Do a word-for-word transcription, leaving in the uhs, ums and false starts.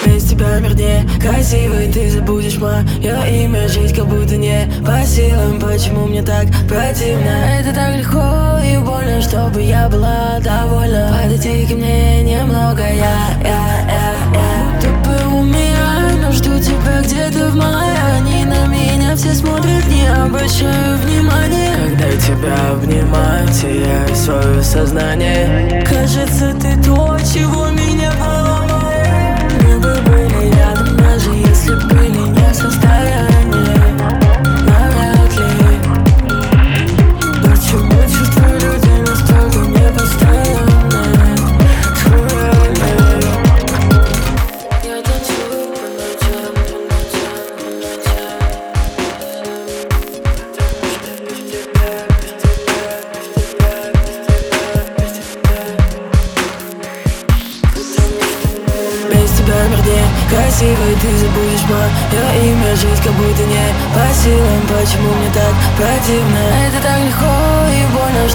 Без тебя мир не красивый, ты забудешь мое имя. Жить как будто не по силам, почему мне так противно? Это так легко и больно, чтобы я была довольна. Подойди ко мне немного, я, я, я, я. Будто бы у меня, но жду тебя где-то в мае. Они на меня все смотрят, не обращаю внимания. Когда тебя обнимаю, теряю свое сознание. Кажется, ты то, чего меня поломает. Мы бы были рядом, даже если были не в состоянии. Навряд ли. Почему чувства людей настолько непостоянные? Схуяли. Я танцую по ночам, по ночам, по ночам. Потому что без тебя, без тебя, без тебя, без тебя, без тебя. Без тебя мир не красивый, ты забудешь мое имя. Жить как будто не по силам, почему мне так противно? Это так легко и больно,